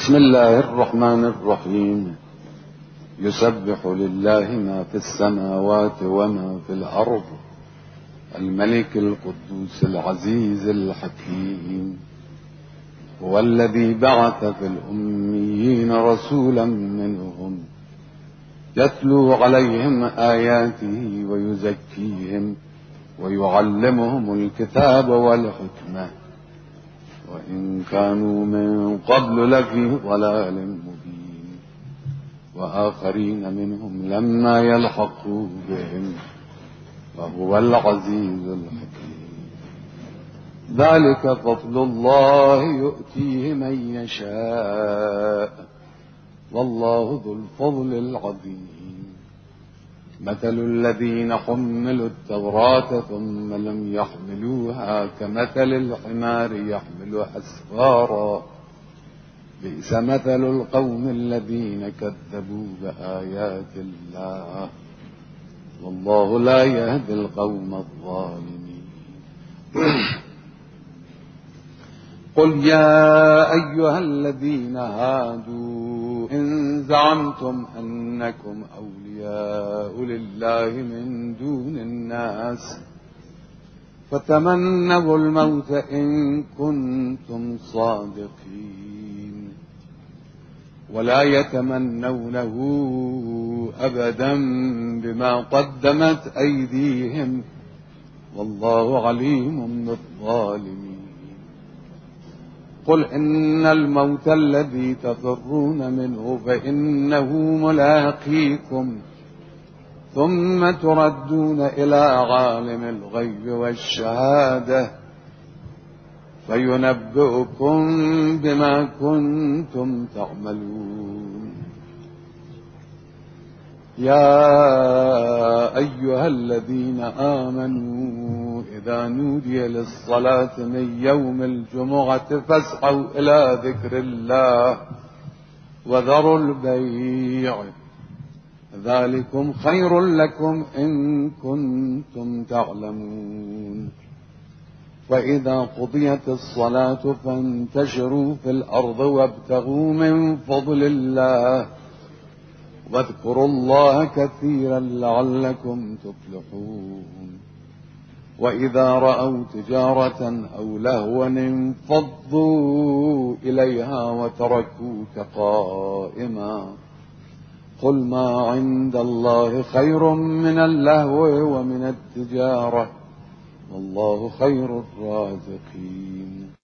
بسم الله الرحمن الرحيم. يسبح لله ما في السماوات وما في الأرض، الملك القدوس العزيز الحكيم. هو الذي بعث في الأميين رسولا منهم يتلو عليهم آياته ويزكيهم ويعلمهم الكتاب والحكمة وإن كانوا من قبل لفي ضلال مبين، وآخرين منهم لما يلحقوا بهم، وهو العزيز الحكيم. ذلك فضل الله يؤتيه من يشاء، والله ذو الفضل العظيم. مثل الذين حملوا التوراة ثم لم يحملوها كمثل الحمار يحمل أسفارا، بئس مثل القوم الذين كذبوا بآيات الله، والله لا يهدي القوم الظالمين. قل يا أيها الذين هادوا إن زعمتم أنكم أولياء لله من دون الناس فتمنوا الموت إن كنتم صادقين، ولا يتمنونه أبدا بما قدمت أيديهم، والله عليم بالظالمين. قل إن الموت الذي تفرون منه فإنه ملاقيكم، ثم تردون إلى عالم الغيب والشهادة فينبئكم بما كنتم تعملون. يا أيها الذين آمنوا إذا نودي للصلاة من يوم الجمعة فاسعوا إلى ذكر الله وذروا البيع، ذلكم خير لكم إن كنتم تعلمون. فإذا قضيت الصلاة فانتشروا في الأرض وابتغوا من فضل الله واذكروا الله كثيرا لعلكم تفلحون. وإذا رأوا تجارة أو لهوا انفضوا إليها وتركوك قائما، قل ما عند الله خير من اللهو ومن التجارة، والله خير الرازقين.